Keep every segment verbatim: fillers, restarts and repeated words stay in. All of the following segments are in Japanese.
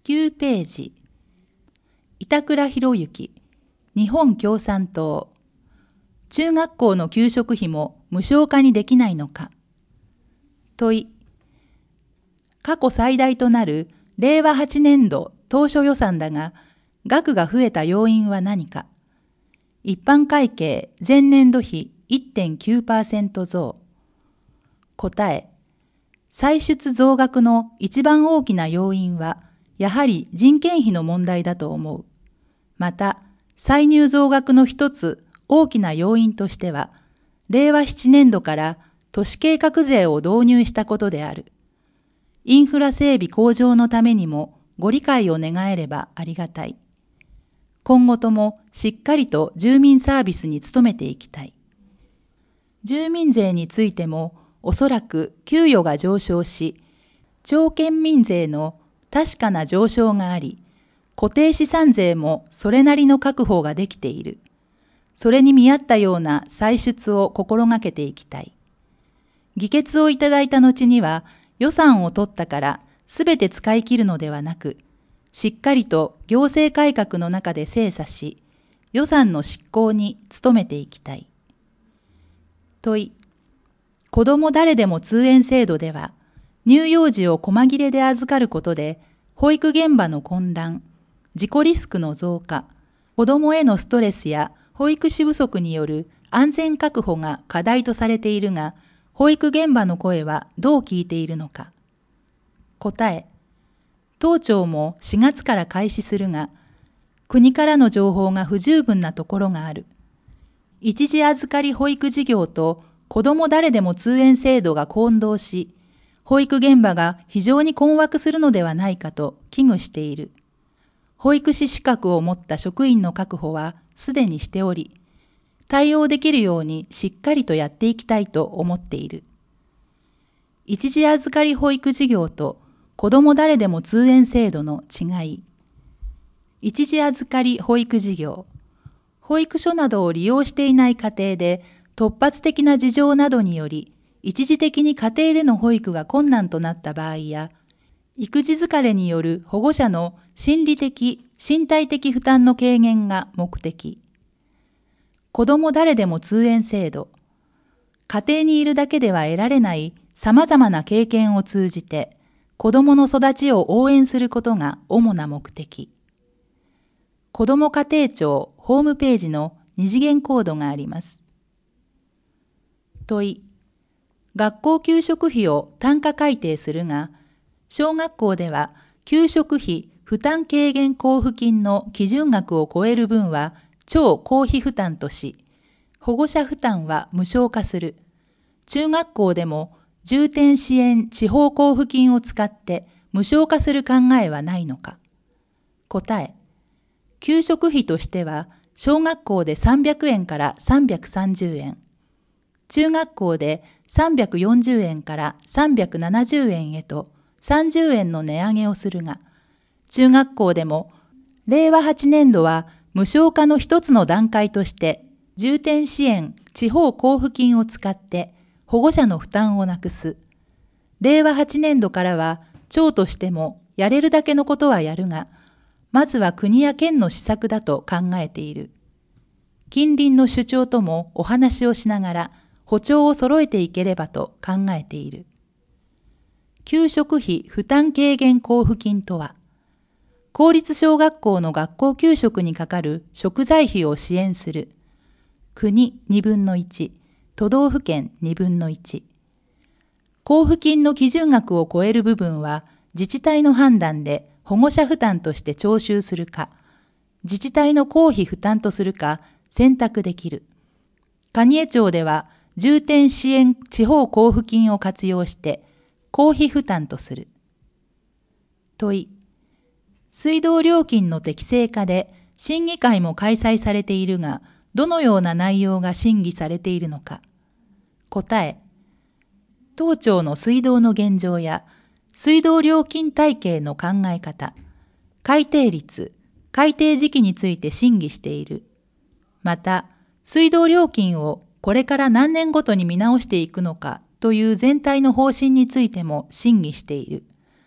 きゅうページ。板倉博之、日本共産党。中学校の給食費も無償化にできないのか。問い。過去最大となるれいわはちねんど当初予算だが、額が増えた要因は何か。一般会計前年度比 いってんきゅうパーセント 増。答え。歳出増額の一番大きな要因は、やはり人件費の問題だと思う。また、歳入増額の一つ大きな要因としては、れいわななねんどから都市計画税を導入したことである。インフラ整備向上のためにもご理解を願えればありがたい。今後ともしっかりと住民サービスに努めていきたい。住民税についてもおそらく給与が上昇し、町県民税の確かな上昇があり、固定資産税もそれなりの確保ができている。それに見合ったような歳出を心がけていきたい。議決をいただいた後には、予算を取ったからすべて使い切るのではなく、しっかりと行政改革の中で精査し、予算の執行に努めていきたい。問い。子ども誰でも通園制度では、乳幼児を細切れで預かることで、保育現場の混乱、事故リスクの増加、子どもへのストレスや保育士不足による安全確保が課題とされているが、保育現場の声はどう聞いているのか。答え。当庁もしがつから開始するが、国からの情報が不十分なところがある。一時預かり保育事業と子ども誰でも通園制度が混同し、保育現場が非常に困惑するのではないかと危惧している。保育士資格を持った職員の確保はすでにしており、対応できるようにしっかりとやっていきたいと思っている。一時預かり保育事業と子ども誰でも通園制度の違い。一時預かり保育事業。保育所などを利用していない家庭で突発的な事情などにより、一時的に家庭での保育が困難となった場合や、育児疲れによる保護者の心理的・身体的負担の軽減が目的。子ども誰でも通園制度。家庭にいるだけでは得られない様々な経験を通じて、子どもの育ちを応援することが主な目的。子ども家庭庁ホームページの二次元コードがあります。問い。学校給食費を単価改定するが、小学校では給食費負担軽減交付金の基準額を超える分は超公費負担とし、保護者負担は無償化する。中学校でも重点支援地方交付金を使って無償化する考えはないのか。答え。給食費としては小学校でさんびゃくえんからさんびゃくさんじゅうえん。中学校でさんびゃくよんじゅうえんからさんびゃくななじゅうえんへとさんじゅうえんの値上げをするが、中学校でもれいわはちねんどは無償化の一つの段階として重点支援地方交付金を使って保護者の負担をなくす。れいわはちねんどからは町としてもやれるだけのことはやるが、まずは国や県の施策だと考えている。近隣の首長ともお話をしながら歩調を揃えていければと考えている。給食費負担軽減交付金とは、公立小学校の学校給食にかかる食材費を支援する。国にぶんのいち、都道府県にぶんのいち。交付金の基準額を超える部分は自治体の判断で保護者負担として徴収するか、自治体の公費負担とするか選択できる。蟹江町では重点支援地方交付金を活用して公費負担とする。問い。水道料金の適正化で審議会も開催されているが、どのような内容が審議されているのか。答え。当庁の水道の現状や水道料金体系の考え方、改定率、改定時期について審議している。また、水道料金をこれから何年ごとに見直していくのかという全体の方針についても審議している。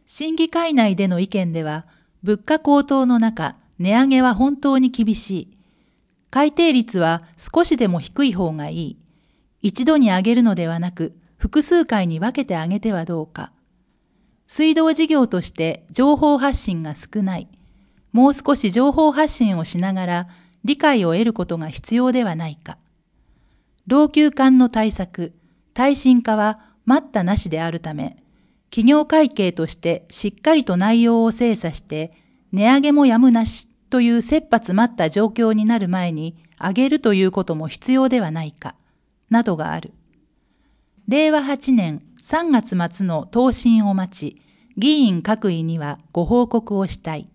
審議会内での意見では、物価高騰の中、値上げは本当に厳しい。改定率は少しでも低い方がいい。一度に上げるのではなく、複数回に分けて上げてはどうか。水道事業として情報発信が少ない。もう少し情報発信をしながら理解を得ることが必要ではないか。老朽管の対策、耐震化は待ったなしであるため、企業会計としてしっかりと内容を精査して、値上げもやむなしという切羽詰まった状況になる前に上げるということも必要ではないか、などがある。れいわはちねんさんがつ末の答申を待ち、議員各位にはご報告をしたい。